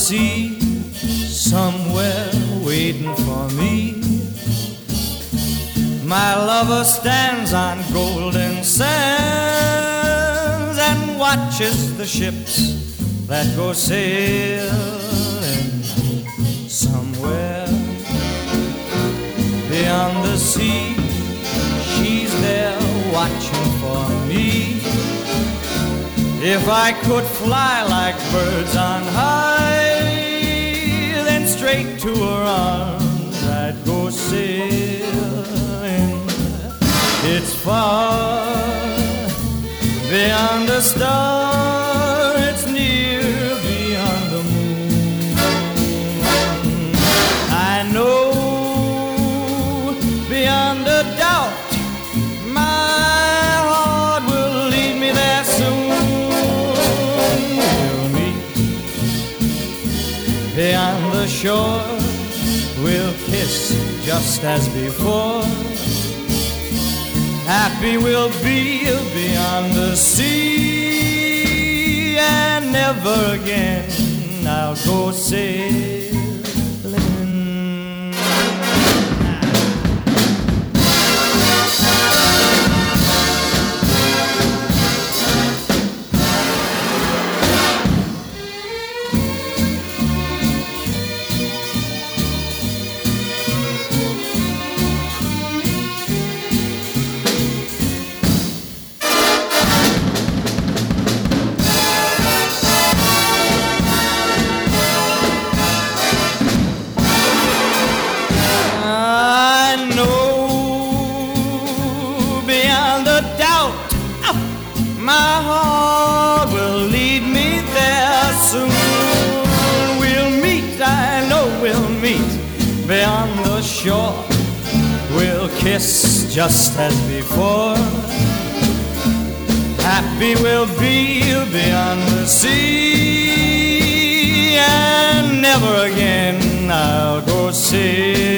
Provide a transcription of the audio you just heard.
sea, somewhere waiting for me. My lover stands on golden sands and watches the ships that go sailing somewhere beyond the sea. She's there watching for me. If I could fly like birds on high, then straight to her arms I'd go sailing. It's far beyond a star, it's near beyond the moon. I know beyond a doubt my heart will lead me there soon. We'll meet beyond the shore, we'll kiss just as before. Happy we'll be beyond the sea, and never again I'll go sailing. My heart will lead me there soon. We'll meet, I know we'll meet beyond the shore. We'll kiss just as before. Happy we'll be beyond the sea, and never again I'll go sailing.